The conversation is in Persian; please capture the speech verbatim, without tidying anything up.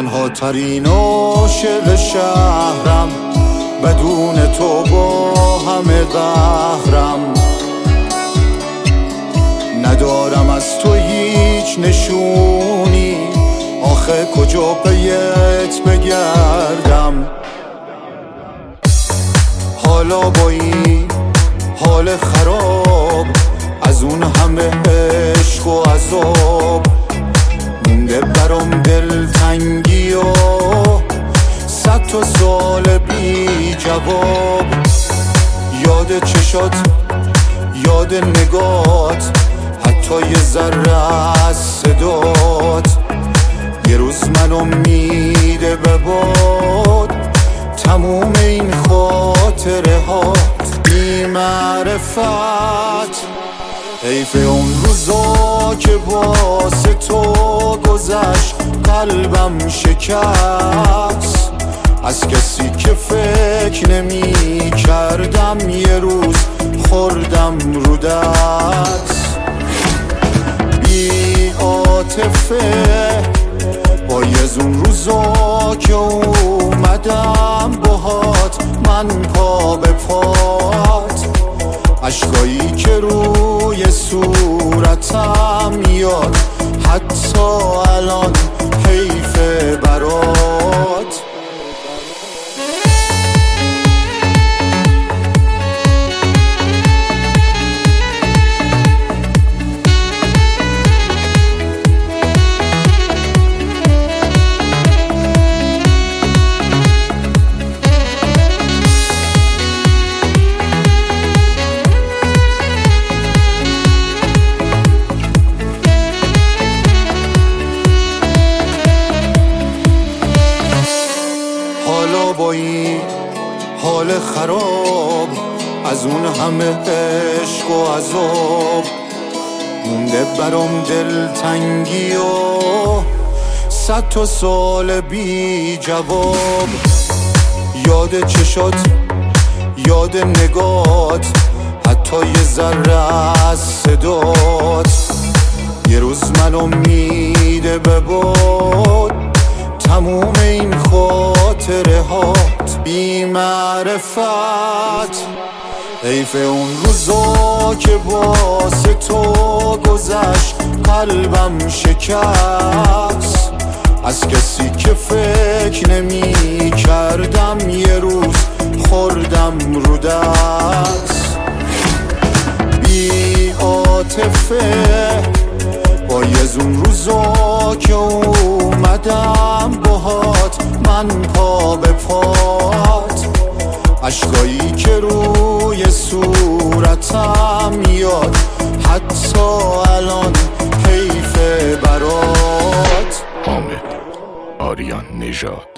تنها ترین عاشق شهرم، بدون تو با همه قهرم. ندارم از تو هیچ نشونی، آخه کجا پیت بگردم. حالا با این حال خراب، از اون همه عشق و عذاب، مونده برام دلتنگی و صد تا سوال بی جواب. یاد چشات، یاد نگات، حتی یه ذره از صدات. یه روز منو میده به باد، تموم این خاطره هات. بی معرفت حیف اون روزا که واسه تو گذشت، قلبم شکست از کسی که فکر نمی کردم. یه روز خوردم رو دست. بی عاطفه با یه زون روزا که اومدم باهات، من پا به پات. عشقایی که روی صورتم میاد، حتی الان حیفه برات. حالا با این حال خراب، از اون همه عشق و عذاب، مونده برام دلتنگی و صد تا سوال بی جواب. یاد چشات، یاد نگات، حتی یه ذره از صدات. یه روز منو میده به باد، تموم این خاطره هات. بی معرفت حیف اون روزا که واسه تو گذشت، قلبم شکست از کسی که فکر نمی کردم. یه روز خوردم رو دست. بی عاطفه با یه زون روزا که اومدم باهات، من پا به پات. عشقایی که روی صورتم میاد، حتی الان حیفه برات. حامد آریان نژاد.